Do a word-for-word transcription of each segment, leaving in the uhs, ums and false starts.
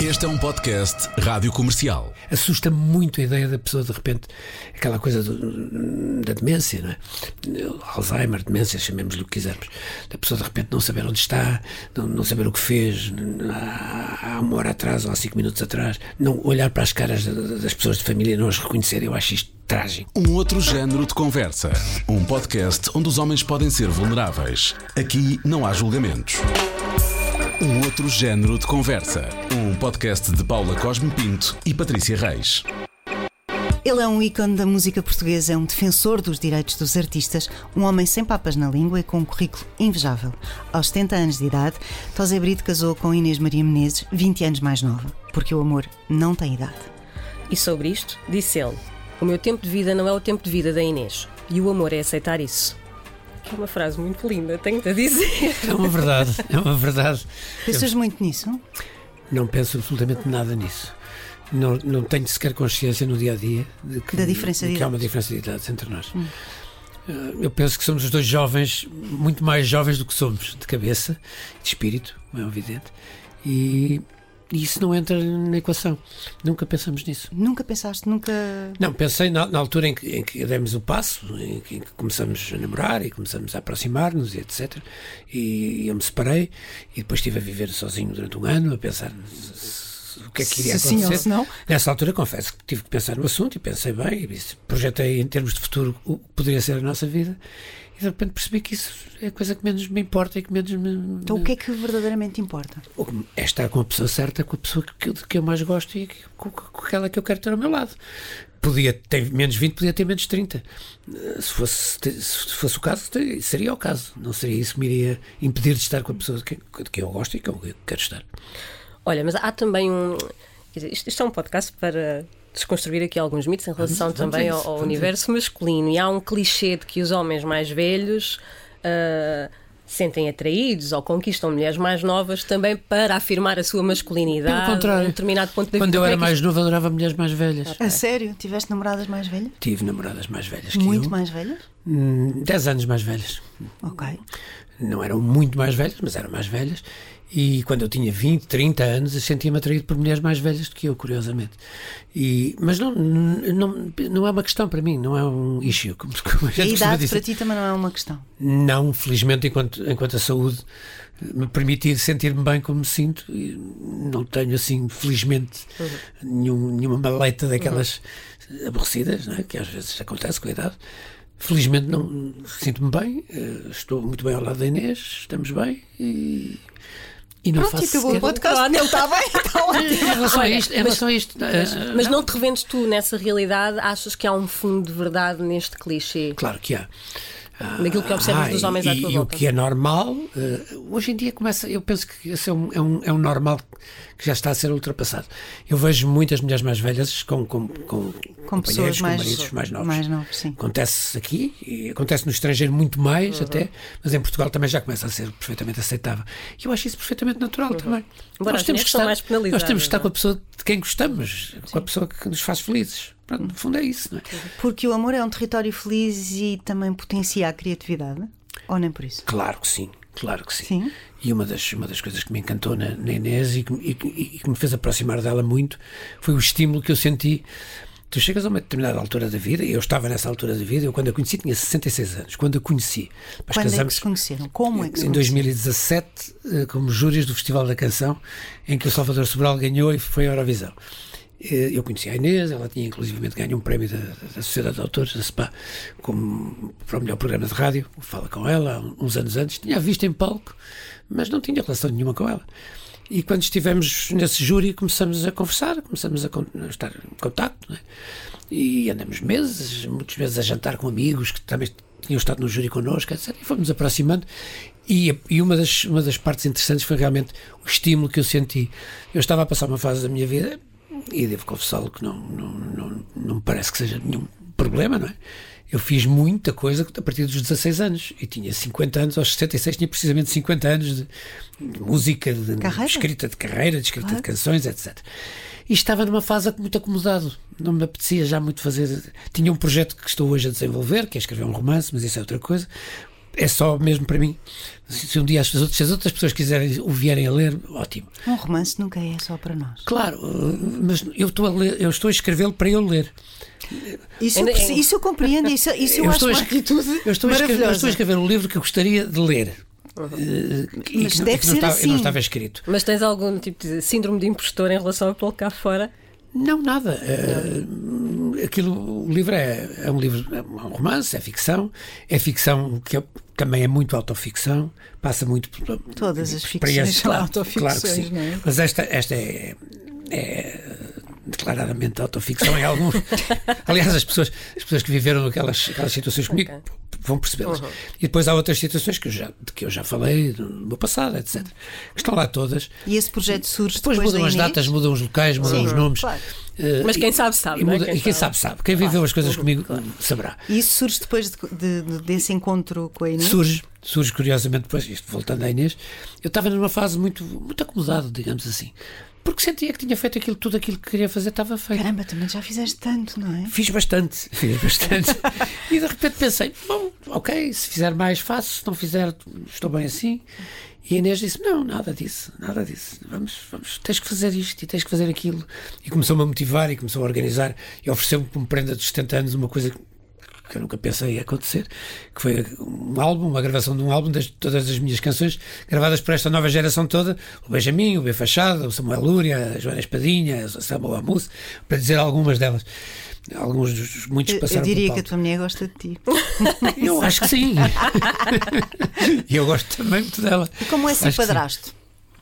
Este é um podcast Rádio Comercial. Assusta-me muito a ideia da pessoa, de repente, aquela coisa do, da demência, não é? Alzheimer, demência, chamemos-lhe o que quisermos. Da pessoa, de repente, não saber onde está, não, não saber o que fez há, há uma hora atrás ou há cinco minutos atrás, não olhar para as caras das pessoas de família e não as reconhecer. Eu acho isto trágico. Um outro género de conversa. Um podcast onde os homens podem ser vulneráveis. Aqui não há julgamentos. Um outro género de conversa. Um podcast de Paula Cosme Pinto e Patrícia Reis. Ele é um ícone da música portuguesa, é um defensor dos direitos dos artistas, um homem sem papas na língua e com um currículo invejável. Aos setenta anos de idade, Tosé Brito casou com Inês Maria Menezes, vinte anos mais nova, porque o amor não tem idade. E sobre isto, disse ele: o meu tempo de vida não é o tempo de vida da Inês, e o amor é aceitar isso. É uma frase muito linda, tenho-te a dizer. É uma verdade, é uma verdade. Pensas muito nisso? Não penso absolutamente nada nisso. Não, não tenho sequer consciência no dia-a-dia de que, da diferença de de que há uma diferença de idades entre nós. Hum. Eu penso que somos os dois jovens, muito mais jovens do que somos, de cabeça, de espírito, é evidente, e... E isso não entra na equação. Nunca pensamos nisso. Nunca pensaste, nunca... Não, pensei na, na altura em que, em que demos o passo, em que, em que começamos a namorar e começamos a aproximar-nos e etcétera. E eu me separei e depois estive a viver sozinho durante um ano, a pensar o que é que iria se acontecer. Sim ou se não. Nessa altura, confesso que tive que pensar no assunto e pensei bem, e projetei em termos de futuro o que poderia ser a nossa vida. E de repente percebi que isso é a coisa que menos me importa e que menos me... Então o que é que verdadeiramente importa? É estar com a pessoa certa, com a pessoa que, que eu mais gosto e com, com aquela que eu quero ter ao meu lado. Podia ter menos vinte, podia ter menos trinta. Se fosse, se fosse o caso, seria o caso. Não seria isso que me iria impedir de estar com a pessoa de quem, de quem eu gosto e que eu quero estar. Olha, mas há também um... Quer dizer, isto, isto é um podcast para... desconstruir aqui alguns mitos em relação vamos, vamos também isso, ao, ao universo masculino. E há um clichê de que os homens mais velhos uh, sentem atraídos ou conquistam mulheres mais novas também para afirmar a sua masculinidade. Pelo contrário, em determinado ponto da quando vida. eu era é mais isto... novo, adorava mulheres mais velhas. Okay. A sério? Tiveste namoradas mais velhas? Tive namoradas mais velhas que Muito eu. mais velhas? Hum, dez anos mais velhas. Ok. Não eram muito mais velhas, mas eram mais velhas. E quando eu tinha vinte, trinta anos, eu sentia-me atraído por mulheres mais velhas do que eu, curiosamente. E, mas não, não, não é uma questão para mim, não é um issue. Como, como a, a idade para ti também não é uma questão? Não, felizmente, enquanto, enquanto a saúde me permitir sentir-me bem como me sinto, não tenho assim, felizmente, uhum. nenhum, nenhuma maleta daquelas uhum. aborrecidas, não é? Que às vezes acontece com a idade. Felizmente não sinto-me bem, estou muito bem ao lado da Inês, estamos bem e... E não Pronto, faço e acabou o podcast, ele está bem, está ótimo. Em relação a isto, em relação a isto mas, uh, mas não. não te revendes tu nessa realidade? Achas que há um fundo de verdade neste clichê? Claro que há. Daquilo que observas ah, dos homens e, à tua e volta. E o que é normal, uh, hoje em dia começa, eu penso que esse é um, é, um, é um normal que já está a ser ultrapassado. Eu vejo muitas mulheres mais velhas com, com, com, com pessoas com mais, maridos mais novos. Mais novos, sim. Acontece aqui, e acontece no estrangeiro muito mais uhum. até, mas em Portugal também já começa a ser perfeitamente aceitável. E eu acho isso perfeitamente natural uhum. também. Embora nós temos que estar, mais penalizadas, nós temos que estar não? com a pessoa de quem gostamos, sim. com a pessoa que nos faz felizes. Pronto, no fundo é isso, não é? Porque o amor é um território feliz e também potencia a criatividade? Ou nem por isso? Claro que sim, claro que sim. sim? E uma das, uma das coisas que me encantou na, na Inês e que, e, e que me fez aproximar dela muito foi o estímulo que eu senti. Tu chegas a uma determinada altura da vida, e eu estava nessa altura da vida, eu quando a conheci tinha sessenta e seis anos, quando a conheci. Mas quando casamos, é que se conheceram? Como é que se Em dois mil e dezassete, como júris do Festival da Canção, em que o Salvador Sobral ganhou e foi à Eurovisão. Eu conheci a Inês, ela tinha inclusivamente ganho um prémio da, da Sociedade de Autores, da S P A, como para o melhor programa de rádio. Fala com ela, uns anos antes, tinha a visto em palco, mas não tinha relação nenhuma com ela. E quando estivemos nesse júri, começamos a conversar, começamos a, con- a estar em contacto, não é? E andamos meses, muitos meses a jantar com amigos que também tinham estado no júri connosco, etcétera. E fomos aproximando. E, e uma, das, uma das partes interessantes foi realmente o estímulo que eu senti. Eu estava a passar uma fase da minha vida, e devo confessá-lo que não, não, não, não me parece que seja nenhum problema, não é? Eu fiz muita coisa a partir dos dezasseis anos e tinha cinquenta anos, aos sessenta e seis tinha precisamente cinquenta anos de, de música, de, de escrita de carreira, de escrita claro. de canções, etcétera. E estava numa fase muito acomodado, não me apetecia já muito fazer. Tinha um projeto que estou hoje a desenvolver, que é escrever um romance, mas isso é outra coisa. é só mesmo para mim. Se, se um dia as outras, se as outras pessoas quiserem o vierem a ler, ótimo. Um romance nunca é só para nós. Claro, mas eu estou a ler, eu estou a escrevê-lo para eu ler. Isso, eu, isso eu compreendo, isso, isso eu, eu acho uma atitude eu estou maravilhosa. Eu estou a escrever um livro que eu gostaria de ler. Uhum. Uh, e mas que, deve que ser não estava, assim. não estava escrito. Mas tens algum tipo de síndrome de impostor em relação a pô-lo cá fora? Não, nada. Uh, aquilo, o livro é, é um livro, é um romance, é ficção, é ficção que é, também é muito autoficção, passa muito por todas as ficções são claro, autoficções, claro que sim. Não é? Mas esta, esta é, é declaradamente autoficção em alguns. Aliás, as pessoas, as pessoas que viveram aquelas, aquelas situações comigo okay. vão percebê-las. Uhum. E depois há outras situações que eu já, de que eu já falei no meu passado, etcétera. Que estão lá todas. E esse projeto surge depois, depois mudam as datas, mudam os locais, mudam sim, os nomes. Claro. Uh, Mas quem sabe, sabe. E, muda, não é? quem, e quem sabe, sabe, sabe. Quem viveu claro. as coisas comigo claro. saberá. E isso surge depois de, de, de, desse encontro com a Inês? Surge, surge curiosamente depois, isto voltando à Inês. Eu estava numa fase muito, muito acomodado, digamos assim. Porque sentia que tinha feito aquilo, tudo aquilo que queria fazer estava feito. Caramba, também já fizeste tanto, não é? Fiz bastante, fiz bastante. E de repente pensei, bom, ok, se fizer mais faço, se não fizer estou bem assim. E a Inês disse, não, nada disso, nada disso. Vamos, vamos, tens que fazer isto e tens que fazer aquilo. E começou-me a motivar e começou a organizar e ofereceu-me como prenda dos setenta anos uma coisa que eu nunca pensei ia acontecer, que foi um álbum, uma gravação de um álbum de todas as minhas canções gravadas por esta nova geração toda, o Benjamin, o B. Fachada, o Samuel Lúria, a Joana Espadinha, a Samuel Amus, para dizer algumas delas. Alguns dos muitos que passaram. Eu diria por que a tua mulher gosta de ti. Eu acho que sim. E eu gosto também muito dela. E como é ser padrasto?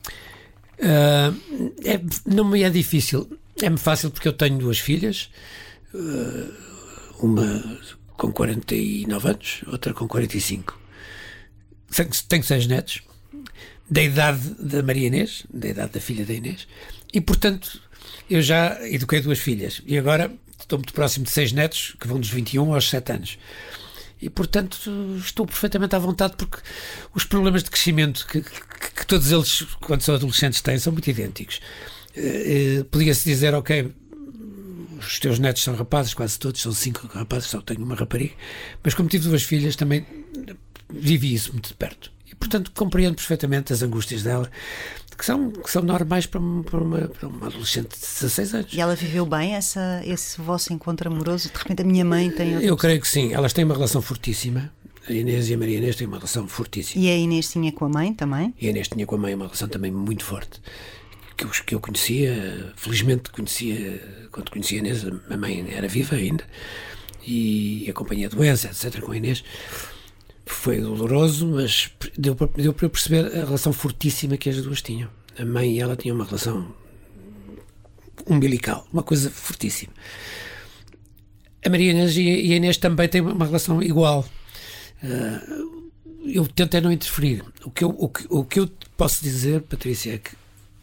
Uh, é, não me é difícil. É-me fácil porque eu tenho duas filhas, uh, uma com quarenta e nove anos, outra com quarenta e cinco. Tenho, tenho seis netos, da idade da Maria Inês, da idade da filha da Inês, e portanto eu já eduquei duas filhas e agora estou muito próximo de seis netos que vão dos vinte e um aos sete anos. E, portanto, estou perfeitamente à vontade porque os problemas de crescimento que, que, que todos eles, quando são adolescentes, têm, são muito idênticos. Uh, Podia-se dizer, ok, os teus netos são rapazes, quase todos, são cinco rapazes, só tenho uma rapariga, mas como tive duas filhas, também vivi isso muito de perto. E, portanto, compreendo perfeitamente as angústias dela, que são, que são normais para uma, para, uma, para uma adolescente de dezasseis anos. E ela viveu bem essa, esse vosso encontro amoroso? De repente a minha mãe tem... Outro... Eu creio que sim, elas têm uma relação fortíssima. A Inês e a Maria Inês têm uma relação fortíssima. E a Inês tinha com a mãe também? E a Inês tinha com a mãe uma relação também muito forte. Que eu, que eu conhecia, felizmente conhecia, quando conhecia a Inês, a mãe era viva ainda, e acompanhei a doença, etcétera, com a Inês. Foi doloroso, mas deu para, deu para eu perceber a relação fortíssima que as duas tinham. A mãe e ela tinham uma relação umbilical, uma coisa fortíssima. A Maria Inês e a Inês também têm uma relação igual. Uh, eu tentei não interferir. O que eu, o que, o que eu posso dizer, Patrícia, é que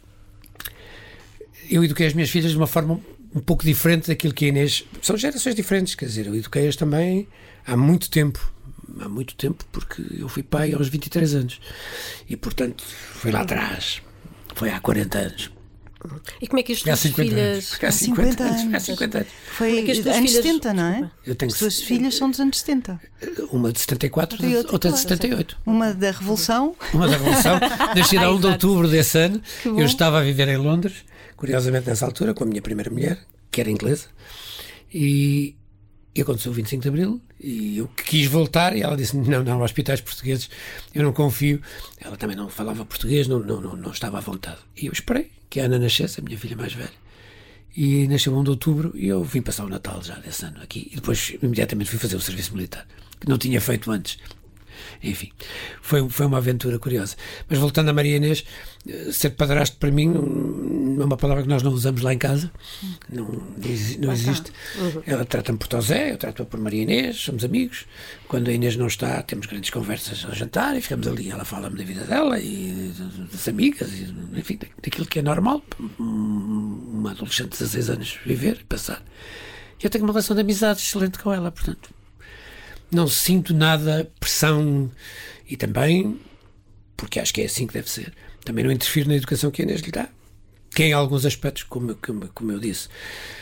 eu eduquei as minhas filhas de uma forma um pouco diferente daquilo que a Inês... São gerações diferentes, quer dizer, eu eduquei-as também há muito tempo. Há muito tempo, porque eu fui pai aos vinte e três anos. E, portanto, foi lá atrás. Foi há quarenta anos. E como é que as tuas filhas... Há cinquenta anos. Há cinquenta anos. Foi que as tuas anos filhas... setenta, não é? Eu tenho as tuas filhas são dos anos setenta. Uma de setenta e quatro, outra de setenta e oito. Uma da Revolução. Uma da Revolução. Nascida a um de outubro desse ano. Eu estava a viver em Londres, curiosamente nessa altura, com a minha primeira mulher, que era inglesa. E... E aconteceu o vinte e cinco de Abril e eu quis voltar e ela disse, não, não, hospitais portugueses eu não confio. Ela também não falava português, não, não, não, não estava à vontade. E eu esperei que a Ana nascesse, a minha filha mais velha. E nasceu um de outubro e eu vim passar o Natal já desse ano aqui. E depois imediatamente fui fazer o serviço militar, que não tinha feito antes. Enfim, foi, foi uma aventura curiosa. Mas voltando a Maria Inês, ser padrasto para mim é uma palavra que nós não usamos lá em casa, não, não existe. Ela trata-me por Tosé, eu trato-a por Maria Inês, somos amigos. Quando a Inês não está, temos grandes conversas ao jantar e ficamos ali. Ela fala-me da vida dela e das amigas, e, enfim, daquilo que é normal uma adolescente de dezasseis anos viver e passar. Eu tenho uma relação de amizade excelente com ela, portanto não sinto nada pressão e também, porque acho que é assim que deve ser, também não interfiro na educação que a Inês lhe dá, que em alguns aspectos, como, como, como eu disse,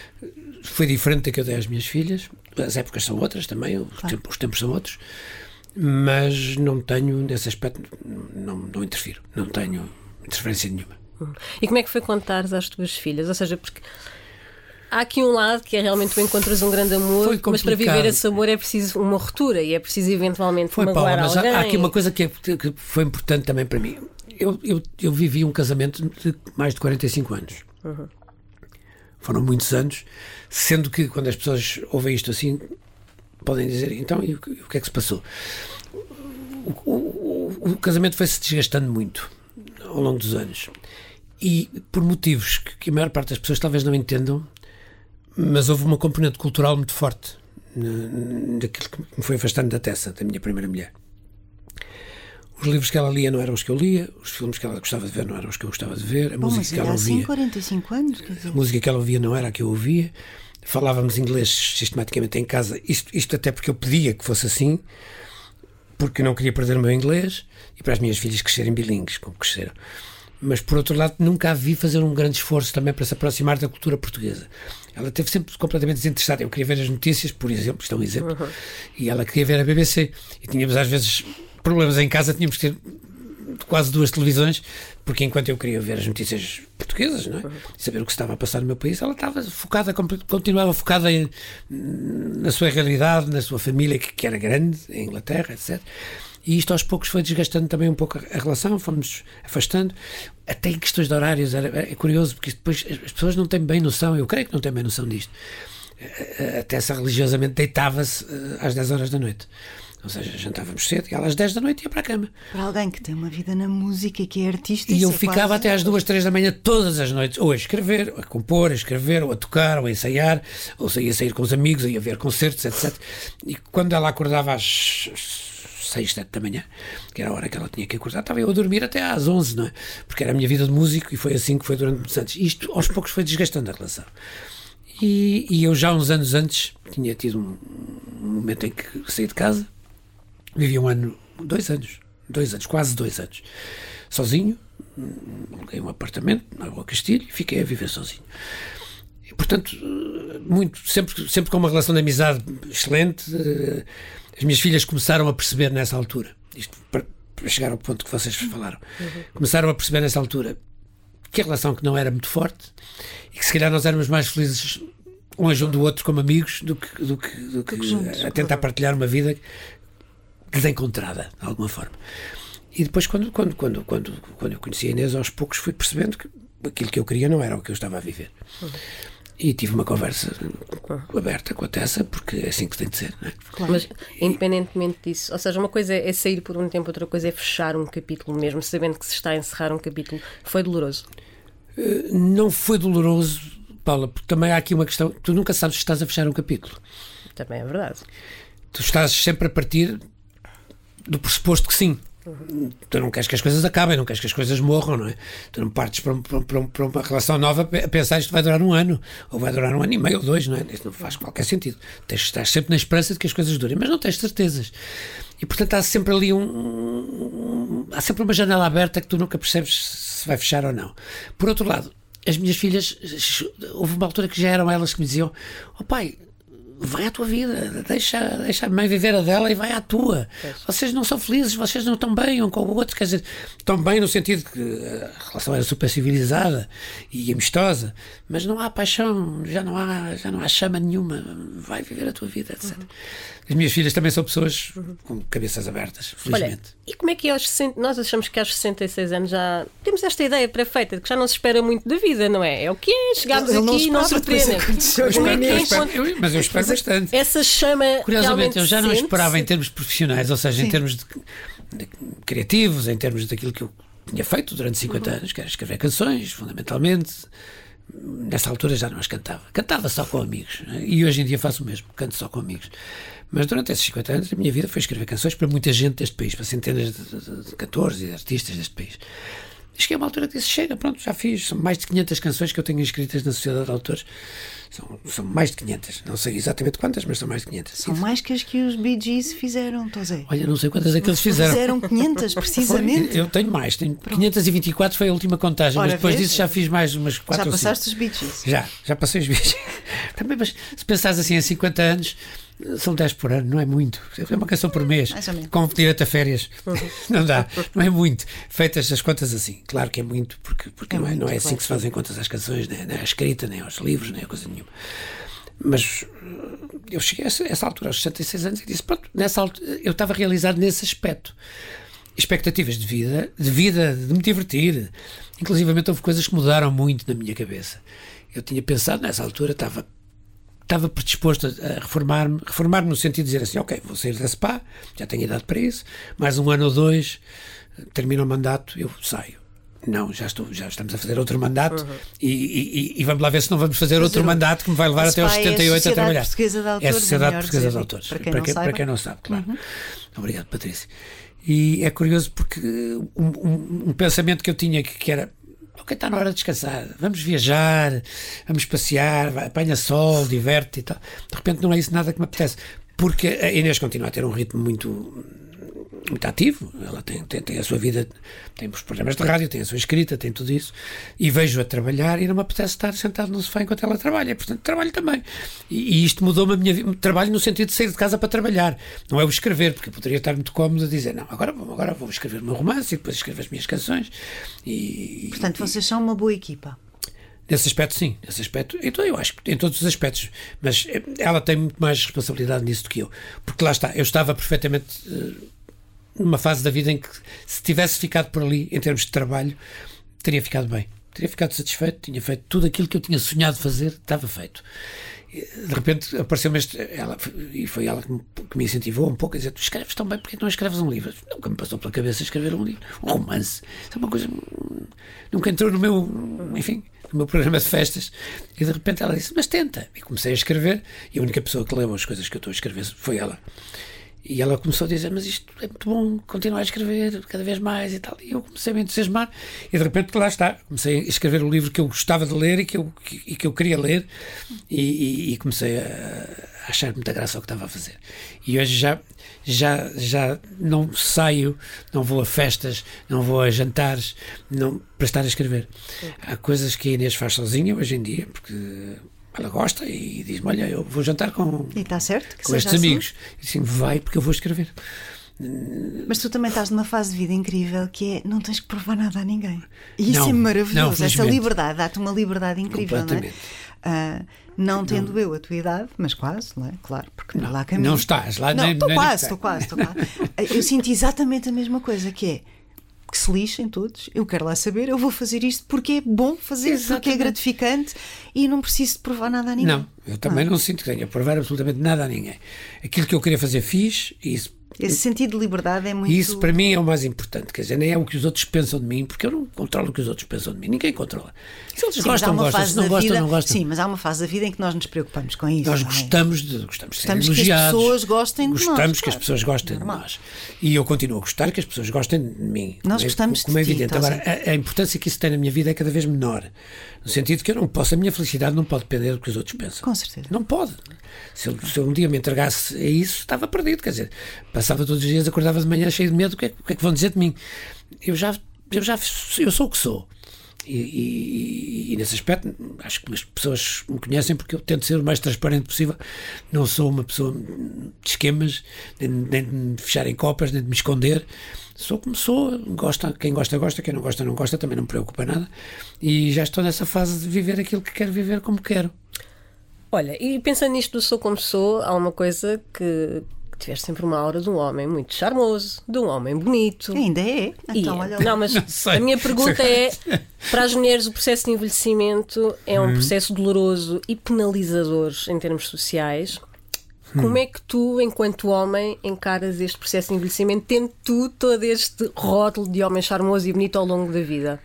foi diferente da que eu dei às minhas filhas. As épocas são outras também, os, claro. tempos, os tempos são outros, mas não tenho, nesse aspecto, não, não interfiro, não tenho interferência nenhuma. E como é que foi contares às tuas filhas? Ou seja, porque há aqui um lado que é realmente tu encontras um grande amor, mas para viver esse amor é preciso uma ruptura e é preciso eventualmente foi, magoar Paula, mas alguém. Há aqui uma coisa que, é, que foi importante também para mim. Eu, eu, eu vivi um casamento de mais de quarenta e cinco anos. Uhum. Foram muitos anos, sendo que quando as pessoas ouvem isto assim, podem dizer, então, e o, o que é que se passou? O, o, o, o casamento foi-se desgastando muito ao longo dos anos. E por motivos que, que a maior parte das pessoas talvez não entendam, mas houve uma componente cultural muito forte daquilo que me foi afastando da Tessa, da minha primeira mulher. Os livros que ela lia não eram os que eu lia, os filmes que ela gostava de ver não eram os que eu gostava de ver, a Bom, música mas que ela assim, ouvia. quarenta e cinco anos, quer dizer. A música que ela ouvia não era a que eu ouvia. Falávamos inglês sistematicamente em casa, isto, isto até porque eu pedia que fosse assim, porque eu não queria perder o meu inglês e para as minhas filhas crescerem bilíngues, como cresceram. Mas, por outro lado, nunca a vi fazer um grande esforço também para se aproximar da cultura portuguesa. Ela esteve sempre completamente desinteressada. Eu queria ver as notícias, por exemplo, isto é um exemplo, uhum. e ela queria ver a B B C. E tínhamos, às vezes, problemas em casa, tínhamos que ter quase duas televisões, porque enquanto eu queria ver as notícias portuguesas, não é? Uhum. Saber o que estava a passar no meu país, ela estava focada, continuava focada em, na sua realidade, na sua família, que, que era grande, em Inglaterra, etcétera. E isto aos poucos foi desgastando também um pouco a relação, fomos afastando, até em questões de horários. Era, é curioso, porque depois as pessoas não têm bem noção, eu creio que não têm bem noção disto. Até essa religiosamente deitava-se às dez horas da noite. Ou seja, jantávamos cedo e ela às dez da noite ia para a cama. Para alguém que tem uma vida na música, que é artista... E eu é ficava quase... até às duas, três da manhã todas as noites, ou a escrever, ou a compor, a escrever, ou a tocar, ou a ensaiar, ou ia sair com os amigos, ou ia ver concertos, etcétera. E quando ela acordava às seis, sete da manhã, que era a hora que ela tinha que acordar, estava eu a dormir até às onze, não é? Porque era a minha vida de músico e foi assim que foi durante muitos anos. E isto aos poucos foi desgastando a relação. E, e eu já uns anos antes tinha tido um, um momento em que saí de casa, vivi um ano, dois anos, dois anos, quase dois anos, sozinho, aluguei um apartamento na Rua Castilho e fiquei a viver sozinho. E, portanto, muito, sempre, sempre com uma relação de amizade excelente. As minhas filhas começaram a perceber nessa altura, isto para, para chegar ao ponto que vocês falaram, uhum. começaram a perceber nessa altura que a relação que não era muito forte e que se calhar nós éramos mais felizes longe um do outro como amigos do que, do que, do que a tentar partilhar uma vida desencontrada, de alguma forma. E depois, quando, quando, quando, quando, quando eu conheci a Inês, aos poucos fui percebendo que aquilo que eu queria não era o que eu estava a viver. Uhum. E tive uma conversa uhum. aberta com a Tessa, porque é assim que tem de ser, não é? Claro. Mas, independentemente disso, ou seja, uma coisa é sair por um tempo, outra coisa é fechar um capítulo mesmo, sabendo que se está a encerrar um capítulo. Foi doloroso? Uh, não foi doloroso, Paula, porque também há aqui uma questão. Tu nunca sabes se estás a fechar um capítulo. Também é verdade. Tu estás sempre a partir do pressuposto que sim. Uhum. Tu não queres que as coisas acabem, não queres que as coisas morram, não é? Tu não partes para, um, para, um, para uma relação nova a pensar isto vai durar um ano, ou vai durar um ano e meio, ou dois, não é? Isso não faz qualquer sentido. Tens de estar sempre na esperança de que as coisas durem, mas não tens certezas. E portanto há sempre ali um, um há sempre uma janela aberta que tu nunca percebes se vai fechar ou não. Por outro lado, as minhas filhas, houve uma altura que já eram elas que me diziam: ó oh, pai, vai à tua vida, deixa, deixa a mãe viver a dela e vai à tua. Pois. Vocês não são felizes, vocês não estão bem um com o outro, quer dizer, estão bem no sentido que a relação era super civilizada e amistosa, mas não há paixão, já não há, já não há chama nenhuma, vai viver a tua vida, etcétera. Uhum. As minhas filhas também são pessoas uhum. com cabeças abertas, felizmente. Olha, e como é que é aos sessenta, nós achamos que aos sessenta e seis anos já temos esta ideia pré-feita de que já não se espera muito da vida, não é? É o que é, chegámos eu aqui e não surpreendem. Mas eu espero bastante. Essa chama. Curiosamente, eu já não sente-se. esperava em termos profissionais, ou seja, Sim. em termos de, de criativos, em termos daquilo que eu tinha feito durante cinquenta uhum. anos, que era escrever canções, fundamentalmente. Nessa altura já não as cantava. Cantava só com amigos. E hoje em dia faço o mesmo, canto só com amigos. Mas durante esses cinquenta anos a minha vida foi escrever canções para muita gente deste país, para centenas de, de, de cantores e de artistas deste país. Cheguei a uma altura que disse: chega, pronto, já fiz. São mais de quinhentas canções que eu tenho escritas na Sociedade de Autores. São, são mais de quinhentas. Não sei exatamente quantas, mas são mais de quinhentas. São mais que as que os Bee Gees fizeram, Tosé. Olha, não sei quantas é que eles fizeram. Fizeram quinhentas, precisamente. Foi, eu tenho mais. Tenho quinhentas e vinte e quatro foi a última contagem, Ora, mas depois vês? disso já fiz mais umas quatro Já ou cinco. passaste os Bee Gees. Já, já passei os Bee Gees. Também, mas se pensares assim, em cinquenta anos, São dez por ano, não é muito. É uma canção por mês, é, com direito a férias. Não dá, não é muito. Feitas as contas assim. Claro que é muito, porque, porque é não, é, não é assim que se fazem contas às canções, nem, nem à escrita, nem aos livros, nem a coisa nenhuma. Mas eu cheguei a essa, essa altura, aos sessenta e seis anos, e disse: pronto, nessa altura, eu estava realizado nesse aspecto. Expectativas de vida, de vida, de me divertir. Inclusivamente houve coisas que mudaram muito na minha cabeça. Eu tinha pensado, nessa altura, estava, estava predisposto a reformar-me, reformar-me no sentido de dizer assim: ok, vou sair da S P A, já tenho idade para isso, mais um ano ou dois, termino o mandato, eu saio. Não, já, estou, já estamos a fazer outro mandato uhum. e, e, e vamos lá ver se não vamos fazer, fazer outro um... mandato que me vai levar até aos setenta e oito é a trabalhar. Portuguesa de Autores, é a Sociedade Portuguesa de Autores, para quem, para, não quem, saiba. para quem não sabe, claro. Uhum. Obrigado, Patrícia. E é curioso porque um, um, um pensamento que eu tinha que, que era: ok, está na hora de descansar, vamos viajar, vamos passear, vai, apanha sol, diverte e tal. De repente não é isso nada que me apetece, porque a Inês continua a ter um ritmo muito, muito ativo. Ela tem, tem, tem a sua vida, tem os programas de rádio, tem a sua escrita, tem tudo isso, e vejo-a trabalhar e não me apetece estar sentado no sofá enquanto ela trabalha, e, portanto trabalho também, e, e isto mudou-me a minha vida. Trabalho no sentido de sair de casa para trabalhar, não é o escrever, porque eu poderia estar muito cómodo a dizer: não, agora, agora vou escrever o meu romance e depois escrever as minhas canções e, portanto e, vocês são uma boa equipa. Nesse aspecto, sim. Nesse aspecto, então eu acho que em todos os aspectos. Mas ela tem muito mais responsabilidade nisso do que eu. Porque lá está, eu estava perfeitamente uh, numa fase da vida em que, se tivesse ficado por ali, em termos de trabalho, teria ficado bem. Teria ficado satisfeito, tinha feito tudo aquilo que eu tinha sonhado fazer, estava feito. De repente apareceu-me este, ela, e foi ela que me, que me incentivou um pouco a dizer: tu escreves tão bem, porque não escreves um livro? Nunca me passou pela cabeça escrever um livro, um romance. Isso é uma coisa, nunca entrou no meu, enfim, no meu programa de festas. E de repente ela disse: mas tenta. E comecei a escrever, e a única pessoa que leu as coisas que eu estou a escrever foi ela. E ela começou a dizer: mas isto é muito bom, continuar a escrever cada vez mais e tal. E eu comecei a me entusiasmar, e de repente lá está, comecei a escrever o livro que eu gostava de ler e que eu, que, e que eu queria ler, e, e, e comecei a, a achar muita graça ao que estava a fazer. E hoje já, já, já não saio, não vou a festas, não vou a jantares, não, para estar a escrever. Há coisas que a Inês faz sozinha hoje em dia, porque ela gosta e diz-me: olha, eu vou jantar com, e está certo, que com estes assim. amigos. E assim, vai, porque eu vou escrever. Mas tu também estás numa fase de vida incrível, que é: não tens que provar nada a ninguém. E isso não, é maravilhoso. não, essa liberdade dá-te uma liberdade incrível, não é? Uh, não tendo não. eu a tua idade, mas quase, não é? Claro, porque não, lá caminho. Não estás lá, não, nem estou nem quase, estou quase, estou quase. Eu sinto exatamente a mesma coisa, que é: que se lixem todos, eu quero lá saber, eu vou fazer isto porque é bom fazer, exatamente, porque é gratificante e não preciso de provar nada a ninguém. Não, eu também ah. não sinto que tenha a provar absolutamente nada a ninguém. Aquilo que eu queria fazer fiz, e isso. Esse sentido de liberdade é muito... E isso para mim é o mais importante, quer dizer, nem é o que os outros pensam de mim, porque eu não controlo o que os outros pensam de mim, ninguém controla. Se eles sim, gostam, gostam, se não gostam, vida, não gostam. Sim, mas há uma fase da vida em que nós nos preocupamos com isso. Nós é? gostamos de, gostamos de ser gostamos elogiados. que as pessoas gostem de nós. Gostamos que claro. as pessoas gostem Normal. de nós. E eu continuo a gostar que as pessoas gostem de mim. Nós como gostamos é, como é de evidente. ti. Agora, a, a importância que isso tem na minha vida é cada vez menor. No sentido que eu não posso, a minha felicidade não pode depender do que os outros pensam. Com certeza. Não pode. Se eu, se eu um dia me entregasse a isso, estava perdido. Quer dizer, passava todos os dias, acordava de manhã cheio de medo, o que é, o que, é que vão dizer de mim? Eu já, eu já eu sou o que sou. E, e, e nesse aspecto, acho que as pessoas me conhecem porque eu tento ser o mais transparente possível. Não sou uma pessoa de esquemas, nem, nem de me fechar em copas, nem de me esconder. Sou como sou, gosta, quem gosta, gosta, quem não gosta, não gosta, também não me preocupa nada. E já estou nessa fase de viver aquilo que quero viver como quero. Olha, e pensando nisto do sou como sou, há uma coisa que tiveste sempre uma aura de um homem muito charmoso, de um homem bonito. Ainda é? Então, e, olha não, mas não a minha pergunta é: para as mulheres o processo de envelhecimento é um hum. processo doloroso e penalizador em termos sociais. Hum. Como é que tu, enquanto homem, encaras este processo de envelhecimento, tendo tu todo este rótulo de homem charmoso e bonito ao longo da vida?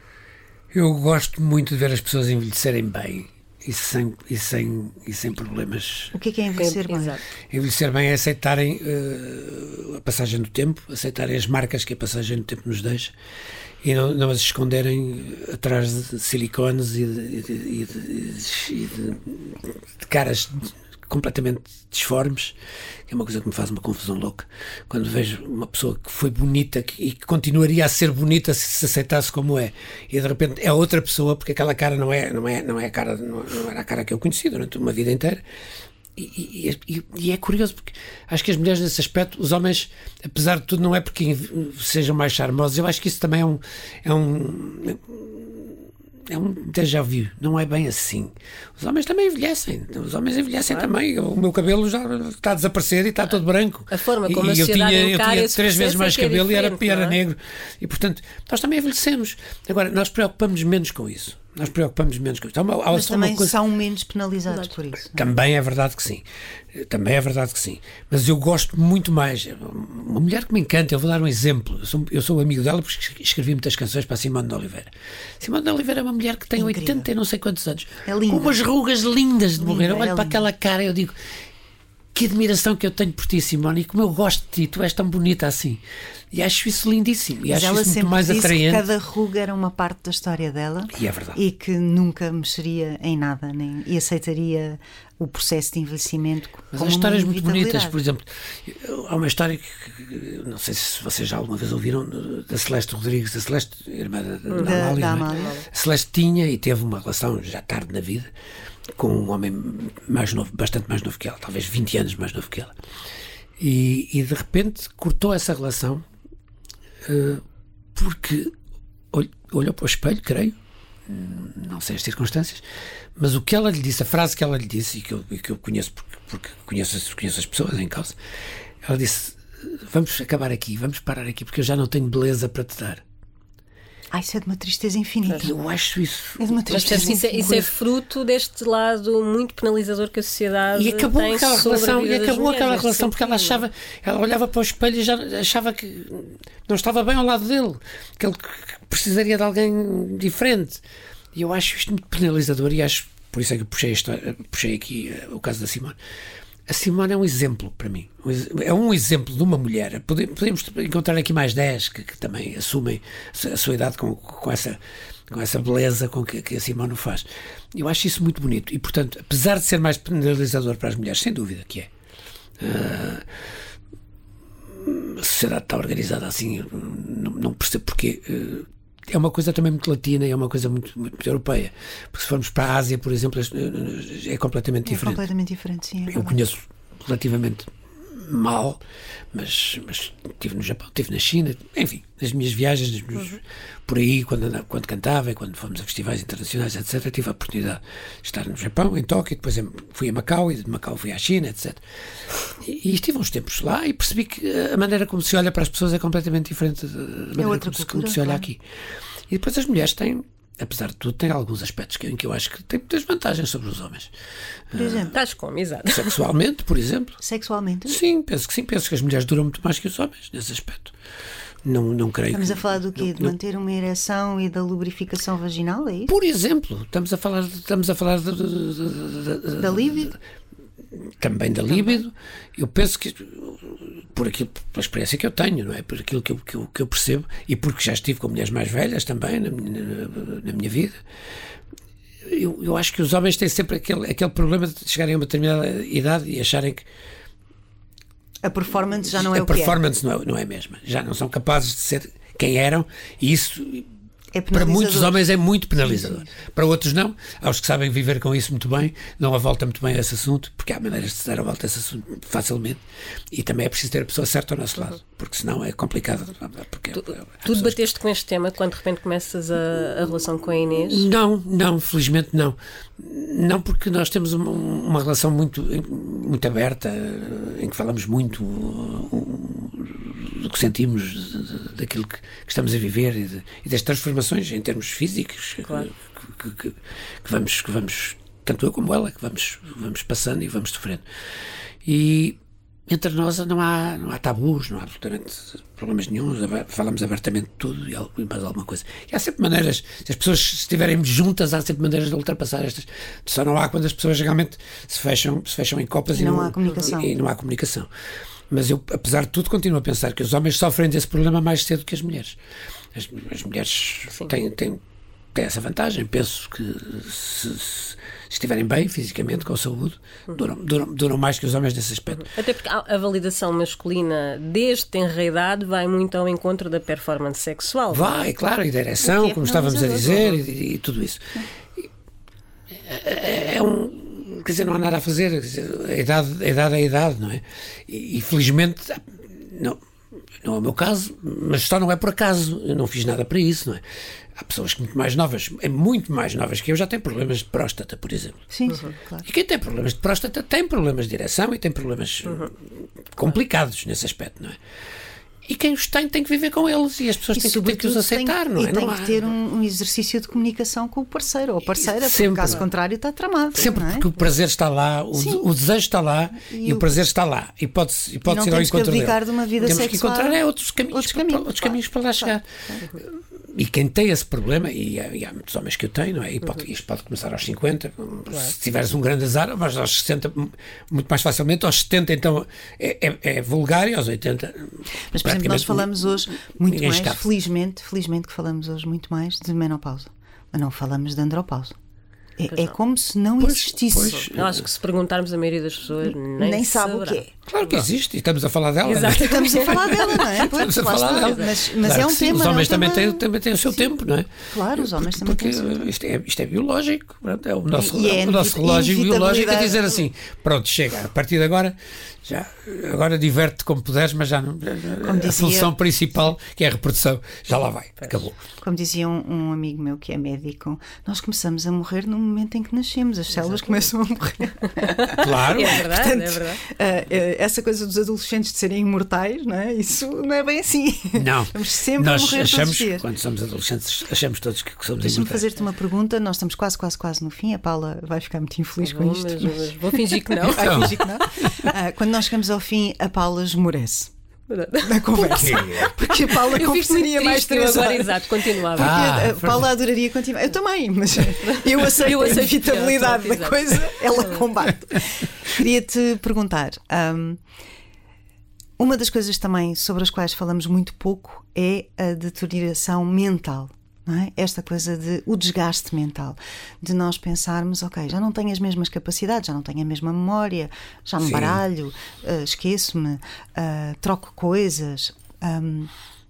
Eu gosto muito de ver as pessoas envelhecerem bem. E sem, e, sem, e sem problemas. O que é que é envelhecer bem? Exato. Envelhecer bem é aceitarem uh, a passagem do tempo, aceitarem as marcas que a passagem do tempo nos deixa e não, não as esconderem atrás de silicones e de, e de, e de, e de, de caras completamente disformes, que é uma coisa que me faz uma confusão louca. Quando vejo uma pessoa que foi bonita e que continuaria a ser bonita se se aceitasse como é, e de repente é outra pessoa, porque aquela cara não é, não é, não é a cara, não, não era a cara que eu conheci durante uma vida inteira, E, e, e é curioso porque acho que as mulheres nesse aspecto, os homens, apesar de tudo, não é porque sejam mais charmosos, eu acho que isso também é um é um, é um déjà vu, não é bem assim. Os homens também envelhecem, os homens envelhecem claro. Também. O meu cabelo já está a desaparecer e está todo branco. A forma como e, a eu sociedade tinha, eu tinha três vezes mais é cabelo e era, e era é? negro. E portanto, nós também envelhecemos. Agora, nós preocupamos menos com isso. Nós preocupamos menos com isso. Há, há Mas também coisa... são menos penalizados por isso. Não? Também é verdade que sim. Também é verdade que sim. Mas eu gosto muito mais. Uma mulher que me encanta, eu vou dar um exemplo. Eu sou, eu sou amigo dela porque escrevi muitas canções para a Simone de Oliveira. Simone de Oliveira é uma mulher que tem incrível. oitenta e não sei quantos anos. É linda. Com umas rugas lindas de linda, morrer. Eu olho é para linda. aquela cara e eu digo: que admiração que eu tenho por ti, Simone, e como eu gosto de ti, tu és tão bonita assim. E acho isso lindíssimo. E Mas acho ela isso sempre muito mais disse atraente. que cada ruga era uma parte da história dela. E é verdade. E que nunca mexeria em nada, nem, e aceitaria o processo de envelhecimento. Mas como há histórias uma muito bonitas, inevitabilidade. por exemplo, há uma história que não sei se vocês já alguma vez ouviram, da Celeste Rodrigues, da Celeste, irmã da, da, da Amália. Da não é? Amália. A Celeste tinha e teve uma relação já tarde na vida com um homem mais novo, bastante mais novo que ela, talvez vinte anos mais novo que ela. E, e de repente cortou essa relação uh, porque olhou para o espelho, creio, não sei as circunstâncias, mas o que ela lhe disse, a frase que ela lhe disse, e que eu, e que eu conheço porque, porque conheço, conheço as pessoas em causa, ela disse: vamos acabar aqui, vamos parar aqui, porque eu já não tenho beleza para te dar. Ah, isso é de uma tristeza infinita. Eu acho isso. É de uma tristeza Mas isso é, isso é fruto deste lado muito penalizador que a sociedade e acabou tem aquela sobre relação, a vida e acabou das aquela mulheres, relação porque ela achava, ela olhava para o espelho e já achava que não estava bem ao lado dele, que ele precisaria de alguém diferente. E eu acho isto muito penalizador, e acho, por isso é que eu puxei, esta, puxei aqui uh, o caso da Simone. A Simone é um exemplo para mim, é um exemplo de uma mulher. Podemos encontrar aqui mais dez que, que também assumem a sua idade com, com, essa, com essa beleza com que, que a Simone o faz. Eu acho isso muito bonito e, portanto, apesar de ser mais penalizador para as mulheres, sem dúvida que é, uh, a sociedade está organizada assim, não, não percebo porquê. Uh, é uma coisa também muito latina e é uma coisa muito, muito europeia. Porque se formos para a Ásia, por exemplo, é completamente é diferente. completamente diferente, sim. É Eu conheço relativamente mal, mas, mas estive no Japão, estive na China, enfim, nas minhas viagens, nos, uhum. por aí, quando, quando cantava e quando fomos a festivais internacionais, etcétera, tive a oportunidade de estar no Japão, em Tóquio, depois fui a Macau e de Macau fui à China, etcétera. E, e estive uns tempos lá e percebi que a maneira como se olha para as pessoas é completamente diferente da maneira é outra como, se, cultura, como se olha claro. aqui. E depois as mulheres têm, apesar de tudo, tem alguns aspectos que, em que eu acho que tem muitas vantagens sobre os homens. Por exemplo? Estás como, exato. Sexualmente, por exemplo. Sexualmente? Sim, penso que sim. Penso que as mulheres duram muito mais que os homens nesse aspecto. Não, não creio. Estamos que, a falar do quê? não, de não, manter uma ereção e da lubrificação vaginal, é isso? Por exemplo, estamos a falar, estamos a falar de, de, de, de, da libido? Também da libido. Eu penso que, por aquilo, pela experiência que eu tenho, não é? Por aquilo que eu, que eu, que eu percebo, e porque já estive com mulheres mais velhas também na, na, na minha vida, eu, eu acho que os homens têm sempre aquele, aquele problema de chegarem a uma determinada idade e acharem que a performance já não é a o que é. A performance não é, não é a mesma. Já não são capazes de ser quem eram, e isso é para muitos homens é muito penalizador. Sim, sim. Para outros não. Há os que sabem viver com isso muito bem, dão a volta muito bem a esse assunto, porque há maneiras de se dar a volta a esse assunto facilmente, e também é preciso ter a pessoa certa ao nosso lado, porque senão é complicado. Porque tu tu debateste com este tema quando de repente começas a, a relação com a Inês? Não, não, felizmente não. Não, porque nós temos uma, uma relação muito, muito aberta, em que falamos muito do que sentimos, daquilo que, que estamos a viver e, de, e das transformações em termos físicos, claro. que, que, que, que, vamos, que vamos, tanto eu como ela, que vamos, vamos passando e vamos sofrendo. E entre nós não há, não há tabus, não há absolutamente problemas nenhum, falamos abertamente de tudo e mais alguma coisa. E há sempre maneiras, se as pessoas estiverem juntas, há sempre maneiras de ultrapassar estas. Só não há quando as pessoas realmente se fecham, se fecham em copas e, e não, não há comunicação. E, e não há comunicação. Mas eu, apesar de tudo, continuo a pensar que os homens sofrem desse problema mais cedo que as mulheres. As, as mulheres têm, têm, têm essa vantagem. Penso que se, se estiverem bem fisicamente, com saúde, uhum. duram, duram, duram mais que os homens nesse aspecto. Uhum. Até porque a validação masculina, desde tenra idade, vai muito ao encontro da performance sexual. Vai, claro, e da ereção, é como estávamos a dizer, e, e tudo isso. É, é um... quer dizer, não há nada a fazer, quer dizer, a idade, a idade é a idade, não é? E, e felizmente, não, não é o meu caso, mas só não é por acaso, eu não fiz nada para isso, não é? Há pessoas que muito mais novas, muito mais novas que eu, já têm problemas de próstata, por exemplo. Sim, sim, claro. E quem tem problemas de próstata tem problemas de direção e tem problemas uhum. complicados nesse aspecto, não é? E quem os tem tem que viver com eles e as pessoas e têm, que, têm que os aceitar, tem, não é? E tem não que há... ter um, um exercício de comunicação com o parceiro ou parceira, sempre, porque caso contrário está tramado. Sempre, não é? porque o prazer está lá, o, o desejo está lá e, e o prazer está lá. E pode, e pode e ser ao encontro dele. De uma vida temos sexual, que encontrar é, outros caminhos, outros caminhos, para, outros caminhos para lá chegar. Claro. E quem tem esse problema, e há, e há muitos homens que eu tenho, não é? E pode, isto pode começar aos cinquenta, claro. Se tiveres um grande azar, mas aos sessenta, muito mais facilmente, aos setenta, então é, é, é vulgar, e aos oitenta. Mas, por exemplo, nós falamos hoje muito mais, escapa. felizmente, felizmente que falamos hoje muito mais de menopausa, mas não falamos de andropausa. É, é como se não pois, existisse. Pois, eu acho que se perguntarmos a maioria das pessoas nem, nem sabe saberá. o que é. Claro que existe, e estamos a falar dela. Exato. Estamos a falar dela, não é? Estamos a falar dela. Mas, mas claro é um tema. Os homens é um também, tema... têm, também têm o seu sim. tempo, não é? Claro, os homens porque, também têm o seu tempo. Isto é, isto é biológico, é o nosso, e é o nosso relógio biológico a dizer assim: pronto, chega, a partir de agora, já, agora diverte-te como puderes, mas já não. Já, a dizia, função principal, que é a reprodução, já lá vai, acabou. Como dizia um, um amigo meu que é médico, nós começamos a morrer no momento em que nascemos, as células começam a morrer. Claro, é verdade, Portanto, é verdade. Uh, essa coisa dos adolescentes de serem imortais, não é? Isso não é bem assim. Não. Estamos sempre nós a morrer achamos, todos os dias. Quando somos adolescentes, achamos todos que somos Deixa-me imortais. fazer-te uma pergunta, nós estamos quase, quase, quase no fim, a Paula vai ficar muito infeliz vou, com isto. Mas, mas vou fingir que não. Vai fingir que não. Uh, quando nós chegamos ao fim, a Paula esmorece. Da conversa. Porque a Paula conversaria mais três agora, horas. Exato, continuava. Porque Ah, a Paula adoraria continuar. Eu também, mas eu aceito, eu aceito a inevitabilidade da exato. coisa, ela combate. Queria-te perguntar, um, uma das coisas também sobre as quais falamos muito pouco é a deterioração mental. Não é? Esta coisa de o desgaste mental, de nós pensarmos, ok, já não tenho as mesmas capacidades, já não tenho a mesma memória, já me Sim. baralho, uh, esqueço-me, uh, troco coisas. Um,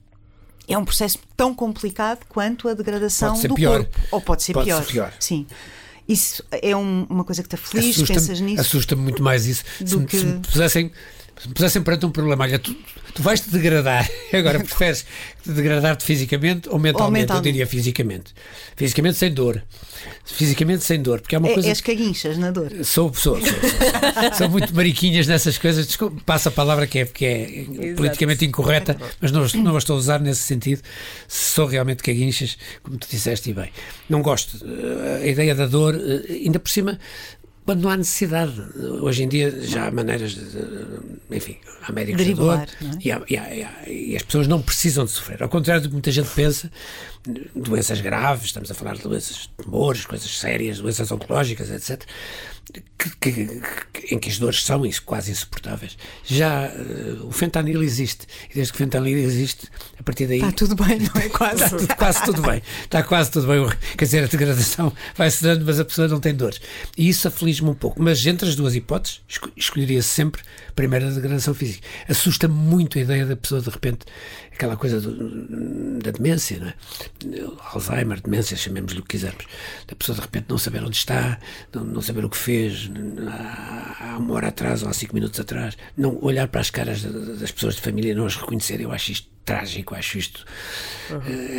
é um processo tão complicado quanto a degradação do pior. corpo. Ou pode ser pode pior. Ser pior. Sim. Isso é um, uma coisa que te aflige, assusta-me, pensas nisso? Assusta-me muito mais isso. Se, que... se me pusessem. Se me pusessem perante um problema, olha, tu, tu vais-te degradar, agora preferes degradar-te fisicamente ou mentalmente? ou mentalmente? Eu diria fisicamente. Fisicamente sem dor. Fisicamente sem dor, porque é uma é, coisa... És caguinchas na dor. Sou, sou, sou, sou. Sou muito mariquinhas nessas coisas, desculpa, passa a palavra que é, que é politicamente incorreta, mas não, não a estou a usar nesse sentido. Sou realmente caguinchas, como tu disseste e bem. Não gosto. A ideia da dor, ainda por cima... Quando não há necessidade. Hoje em dia já há maneiras de, enfim, há médicos de dor, não é? e, há, e, há, e, há, e as pessoas não precisam de sofrer. Ao contrário do que muita gente pensa, doenças graves, estamos a falar de doenças de tumores, coisas sérias, doenças oncológicas, etcétera, que, que, que, em que as dores são quase insuportáveis. Já uh, o fentanil existe, e desde que o fentanil existe, a partir daí... Está tudo bem, não é? Quase. Está tudo, quase tudo bem. Está quase tudo bem. Quer dizer, a degradação vai-se dando, mas a pessoa não tem dores. E isso aflige-me um pouco. Mas entre as duas hipóteses, escolheria sempre primeiro a degradação física. Assusta-me muito a ideia da pessoa, de repente, aquela coisa do, da demência, não é? Alzheimer, demência, chamemos-lhe o que quisermos. Da pessoa, de repente, não saber onde está, não, não saber o que fez há, há uma hora atrás ou há cinco minutos atrás, não olhar para as caras das pessoas de família e não as reconhecer. Eu acho isto trágico, acho isto, uhum.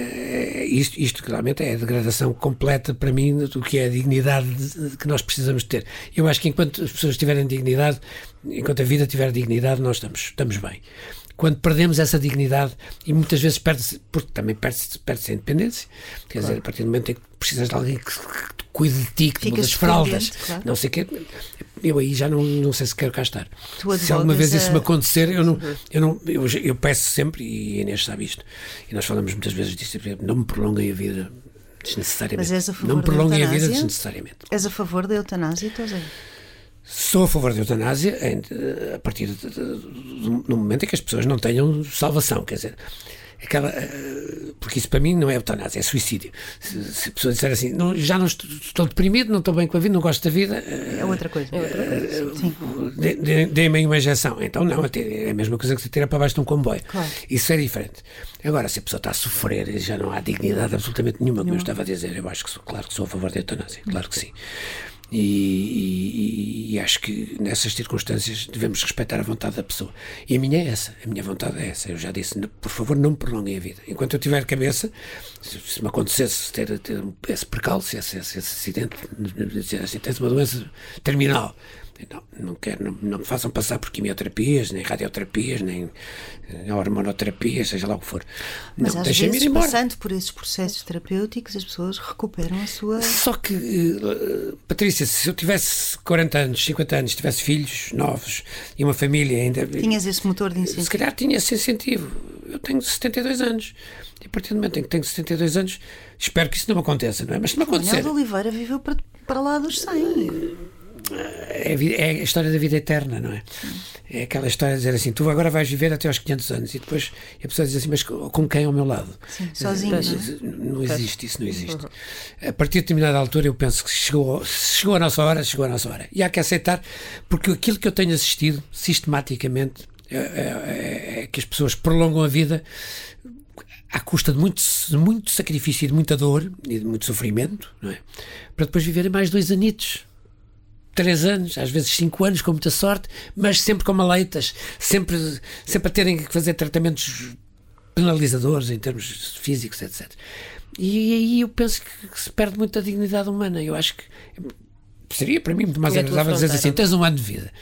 uh, isto isto claramente é a degradação completa para mim do que é a dignidade de, de, que nós precisamos de ter. Eu acho que enquanto as pessoas tiverem dignidade, enquanto a vida tiver dignidade, nós estamos, estamos bem. Quando perdemos essa dignidade, e muitas vezes perde-se, porque também perde-se, perde-se a independência, quer claro. dizer, a partir do momento em que precisas de alguém que, que cuide de ti, que te muda as fraldas, claro. não sei o quê, eu aí já não, não sei se quero cá estar. Se alguma vez a... isso me acontecer, eu, não, eu, não, eu, eu peço sempre, e a Inês sabe isto, e nós falamos muitas vezes disto, não me prolonguem a vida desnecessariamente. Mas és a favor não me prolonguem a vida desnecessariamente. És a favor da eutanásia, estás a ver? Sou a favor da eutanásia a partir de, de, de, no momento em que as pessoas não tenham salvação, quer dizer, aquela, porque isso para mim não é eutanásia, é suicídio. Se, se a pessoa disser assim, não, já não estou, estou deprimido, não estou bem com a vida, não gosto da vida, é outra coisa. É outra coisa. Sim. Dê-me uma injeção. Então não, é a mesma coisa que se tira para baixo de um comboio. Claro. Isso é diferente. Agora, se a pessoa está a sofrer e já não há dignidade absolutamente nenhuma, como eu estava a dizer, eu acho que sou, claro que sou a favor da eutanásia, claro que sim. e, e, e acho que nessas circunstâncias devemos respeitar a vontade da pessoa. E a minha é essa, a minha vontade é essa. Eu já disse, por favor, não me prolonguem a vida. Enquanto eu tiver cabeça, se, se me acontecesse ter, ter esse percalço, esse, esse, esse acidente, se tens uma doença terminal, Não, não quero, não, não me façam passar por quimioterapias, nem radioterapias, nem, nem hormonoterapias, seja lá o que for. Mas não, às vezes, passando por esses processos terapêuticos, as pessoas recuperam a sua... Só que, uh, Patrícia, se eu tivesse quarenta anos, cinquenta anos, tivesse filhos novos e uma família ainda... Tinhas esse motor de incentivo? Se calhar tinha esse incentivo. Eu tenho setenta e dois anos. E a partir do momento em que tenho setenta e dois anos, espero que isso não me aconteça, não é? Mas se me acontecer... Manuel de Oliveira viveu para, para lá dos cem. É, é a história da vida eterna, não é? É aquela história de dizer assim, tu agora vais viver até aos quinhentos anos, e depois a pessoa diz assim, mas com quem ao meu lado? Sim, sozinho, não, não, não existe, isso não existe. A partir de determinada altura eu penso que chegou, chegou a nossa hora, chegou a nossa hora. E há que aceitar, porque aquilo que eu tenho assistido sistematicamente é, é, é que as pessoas prolongam a vida à custa de muito, de muito sacrifício e de muita dor e de muito sofrimento, não é? Para depois viverem mais dois anitos, três anos, às vezes cinco anos, com muita sorte, mas sempre com maleitas, sempre, sempre a terem que fazer tratamentos penalizadores em termos físicos, etcétera. E aí eu penso que se perde muito a dignidade humana. Eu acho que seria para mim muito mais agradável dizer assim, tens um ano de vida.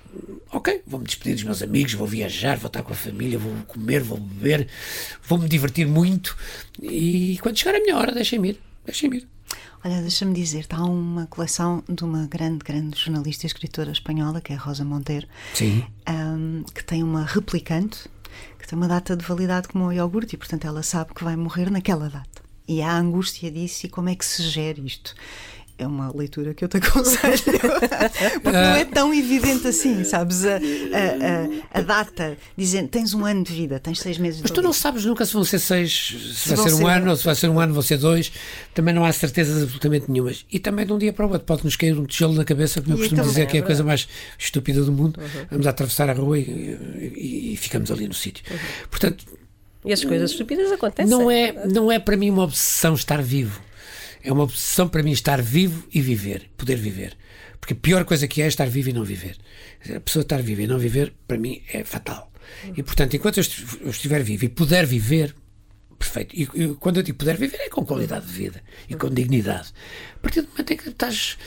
Ok, vou-me despedir dos meus amigos, vou viajar, vou estar com a família, vou comer, vou beber, vou-me divertir muito, e quando chegar a minha hora, deixem-me ir, deixem-me ir. Olha, deixa-me dizer-te, há uma coleção de uma grande, grande jornalista e escritora espanhola, que é a Rosa Monteiro, Sim. Um, que tem uma replicante, que tem uma data de validade como o iogurte, e portanto ela sabe que vai morrer naquela data. E há a angústia disso, e como é que se gera isto? É uma leitura que eu te aconselho, porque não é tão evidente assim, sabes? A, a, a, a data, dizendo, tens um ano de vida, tens seis meses de vida. Mas tu não sabes nunca se vão ser seis, se, se vai ser um ser... ano, ou se vai ser um ano, vão ser dois, também não há certezas absolutamente nenhumas. E também de um dia para o outro pode-nos cair um tijolo na cabeça, como eu costumo dizer, que é a coisa mais estúpida do mundo. Uhum. Vamos a atravessar a rua e, e, e ficamos ali no sítio. Uhum. Portanto, e as coisas estúpidas acontecem. Não é, não é para mim uma obsessão estar vivo. É uma obsessão para mim estar vivo e viver, poder viver. Porque a pior coisa que é é estar vivo e não viver. A pessoa estar viva e não viver, para mim, é fatal. E, portanto, enquanto eu estiver vivo e puder viver, perfeito. E, e quando eu digo puder viver, é com qualidade de vida e com dignidade. A partir do momento em que estás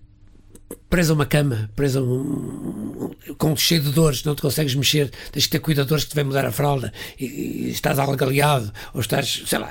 preso a uma cama, preso a um, um, com cheio de dores, não te consegues mexer, tens que ter cuidadores que te vêm mudar a fralda e, e estás algaleado, ou estás, sei lá...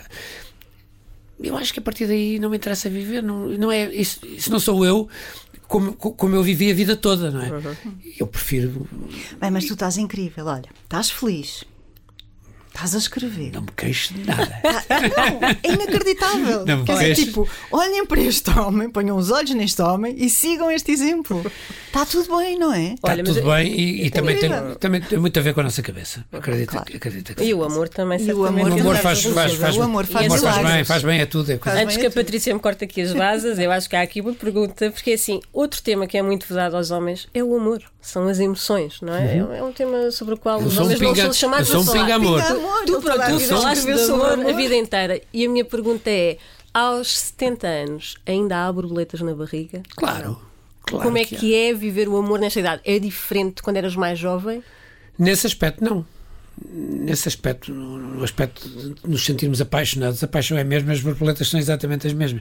Eu acho que a partir daí não me interessa viver, não, não é, isso, isso não sou eu como, como eu vivi a vida toda, não é? Uhum. Eu prefiro... Bem, mas tu estás incrível, olha, estás feliz, estás a escrever. Não me queixo de nada. Não, é inacreditável. Não me Quer queixo. dizer, tipo, olhem para este homem, ponham os olhos neste homem e sigam este exemplo. Está tudo bem, não é? Está tudo eu... bem e, e também, tem, também tem muito a ver com a nossa cabeça. Acredita, claro. acredita que e o amor também. E o amor, o amor faz, faz, faz, o amor faz, faz, faz bem, faz bem a tudo. É faz Antes bem que a, a Patrícia me corte aqui as vasas, eu acho que há aqui uma pergunta, porque assim, outro tema que é muito vedado aos homens é o amor, são as emoções, não é? Uhum. É um tema sobre o qual eu os homens um pinga, não são chamados a falar. Eu sou um pinga-amor. Tu, pronto, tu falaste de amor a vida inteira. E a minha pergunta é, aos setenta anos ainda há borboletas na barriga? Claro. Claro Como é que, que é viver o amor nesta idade? É diferente de quando eras mais jovem? Nesse aspecto, não. Nesse aspecto, no aspecto de nos sentirmos apaixonados, a paixão é a mesma, as borboletas são exatamente as mesmas.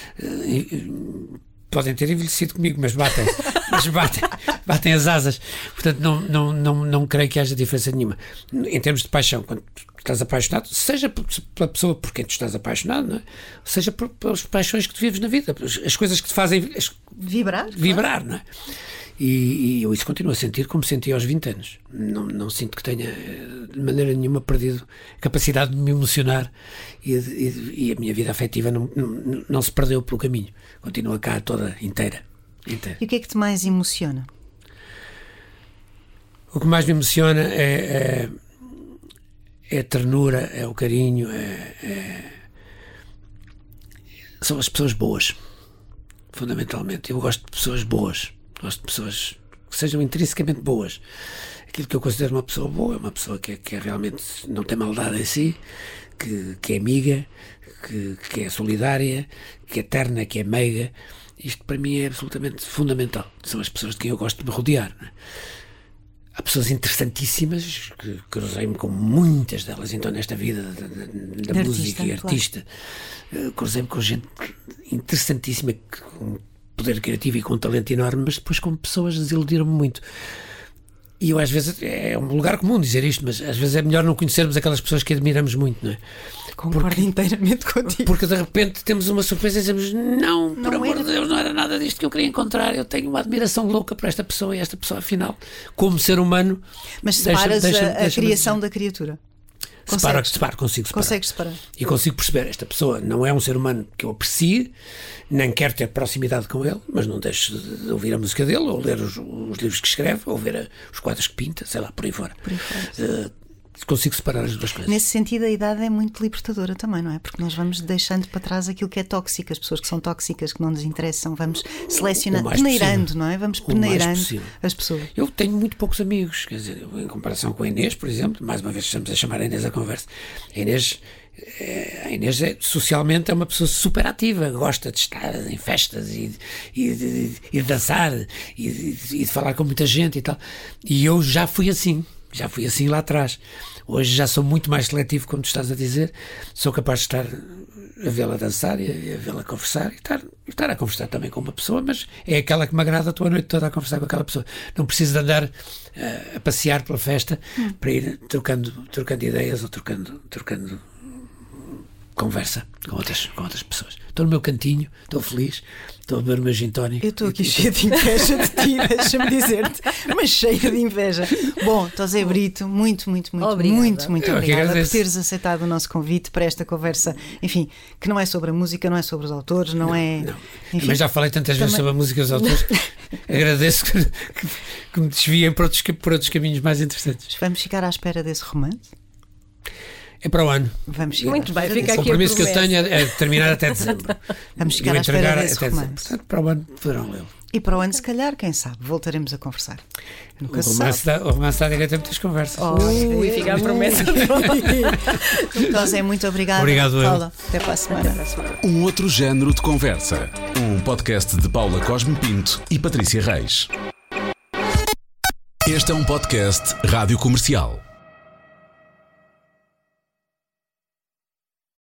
Podem ter envelhecido comigo, mas batem, mas batem, batem as asas. Portanto, não, não, não, não creio que haja diferença nenhuma. Em termos de paixão, quando estás apaixonado, seja pela pessoa por quem tu estás apaixonado, não é? Seja por, pelas paixões que tu vives na vida, as coisas que te fazem as, vibrar, vibrar, não é? E, e eu isso continuo a sentir como senti aos vinte anos. Não, não sinto que tenha de maneira nenhuma perdido a capacidade de me emocionar e, e, e a minha vida afetiva não, não, não se perdeu pelo caminho. Continua cá toda inteira, inteira. E o que é que te mais emociona? O que mais me emociona é, é, é a ternura, é o carinho, é, é... são as pessoas boas, fundamentalmente. Eu gosto de pessoas boas. Gosto de pessoas que sejam intrinsecamente boas. Aquilo que eu considero uma pessoa boa é uma pessoa que é, que é realmente não tem maldade em si, que, que é amiga, que, que é solidária, que é terna, que é meiga Isto para mim é absolutamente fundamental. São as pessoas de quem eu gosto de me rodear. Não é? Há pessoas interessantíssimas, que cruzei-me com muitas delas, então, nesta vida da, da, da música e artista. Claro. Cruzei-me com gente interessantíssima, com poder criativo e com um talento enorme, mas depois com pessoas desiludiram-me muito. E eu às vezes, é um lugar comum dizer isto, mas às vezes é melhor não conhecermos aquelas pessoas que admiramos muito, não é? Concordo porque, inteiramente contigo. Porque de repente temos uma surpresa e dizemos, não, não por amor de Deus, não era nada disto que eu queria encontrar, eu tenho uma admiração louca por esta pessoa e esta pessoa, afinal, como ser humano... Mas separas deixa, deixa, a, a criação dizer. Da criatura? Separo, separo, consigo separar. Consegues separar. E consigo perceber, esta pessoa não é um ser humano que eu aprecie, nem quero ter proximidade com ele, mas não deixo de ouvir a música dele, ou ler os, os livros que escreve, ou ver a, os quadros que pinta, sei lá, por aí fora. Por aí fora. Uh, consigo separar as duas coisas. Nesse sentido, a idade é muito libertadora também, não é? Porque nós vamos deixando para trás aquilo que é tóxico, as pessoas que são tóxicas, que não nos interessam, vamos selecionando, peneirando, possível. Não é? Vamos peneirando as pessoas. Eu tenho muito poucos amigos, quer dizer, em comparação com a Inês, por exemplo, mais uma vez estamos a chamar a Inês à conversa. A Inês, a Inês é, socialmente é uma pessoa super ativa, gosta de estar em festas e, e, de, e de dançar e de, e de falar com muita gente e tal. E eu já fui assim. Já fui assim lá atrás. Hoje já sou muito mais seletivo, como tu estás a dizer. Sou capaz de estar a vê-la dançar e a vê-la conversar e estar, e estar a conversar também com uma pessoa, mas é aquela que me agrada a tua noite toda a conversar com aquela pessoa. Não preciso de andar uh, a passear pela festa hum. para ir trocando, trocando ideias ou trocando, trocando conversa com outras, com outras pessoas. Estou no meu cantinho, estou feliz, estou a beber o meu gin tonic. Eu estou aqui cheia de inveja de ti, deixa-me dizer-te, mas cheia de inveja. Bom, Tosé Brito, muito, muito, muito, obrigada. muito, muito obrigada por teres aceitado o nosso convite para esta conversa, enfim, que não é sobre a música, não é sobre os autores, não, não é... Não. Enfim, mas já falei tantas também... vezes sobre a música e os autores, agradeço que, que, que me desviem por outros, por outros caminhos mais interessantes. Vamos ficar à espera desse romance? É para o ano. Vamos chegar. Muito bem, fica aqui. O compromisso que eu tenho é terminar até dezembro. Vamos chegar à espera desse até romance. Portanto, para o ano poderão lê-lo. E para o ano, se calhar, quem sabe, voltaremos a conversar. Nunca o, romance dá, o romance dá direito a muitas conversas. Oh, uh, e fica a promessa. Tosé, muito obrigada. Obrigado, Paula. Até para a semana. Um outro género de conversa. Um podcast de Paula Cosme Pinto e Patrícia Reis. Este é um podcast Rádio Comercial.